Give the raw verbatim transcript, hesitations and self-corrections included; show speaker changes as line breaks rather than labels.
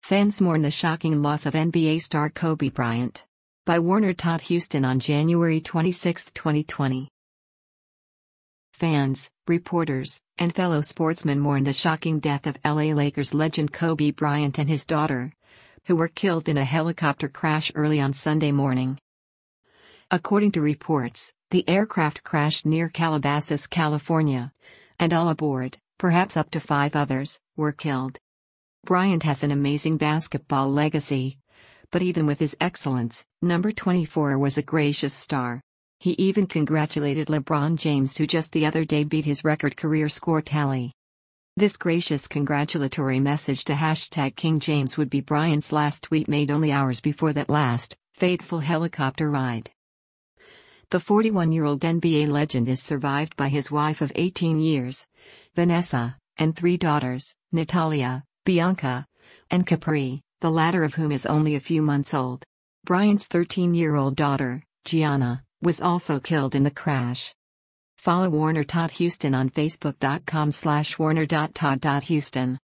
Fans mourn the shocking loss of N B A star Kobe Bryant. By Warner Todd Houston on January twenty-sixth, twenty twenty. Fans, reporters, and fellow sportsmen mourn the shocking death of L A Lakers legend Kobe Bryant and his daughter, who were killed in a helicopter crash early on Sunday morning. According to reports, the aircraft crashed near Calabasas, California, and all aboard, perhaps up to five others, were killed. Bryant has an amazing basketball legacy, but even with his excellence, number twenty-four was a gracious star. He even congratulated LeBron James, who just the other day beat his record career score tally. This gracious congratulatory message to hashtag King James would be Bryant's last tweet made only hours before that last, fateful helicopter ride. The forty-one-year-old N B A legend is survived by his wife of eighteen years, Vanessa, and three daughters, Natalia, Bianca, and Capri, the latter of whom is only a few months old. Bryant's thirteen-year-old daughter, Gianna, was also killed in the crash. Follow Warner Todd Houston on Facebook dot com slash warner dot todd dot houston.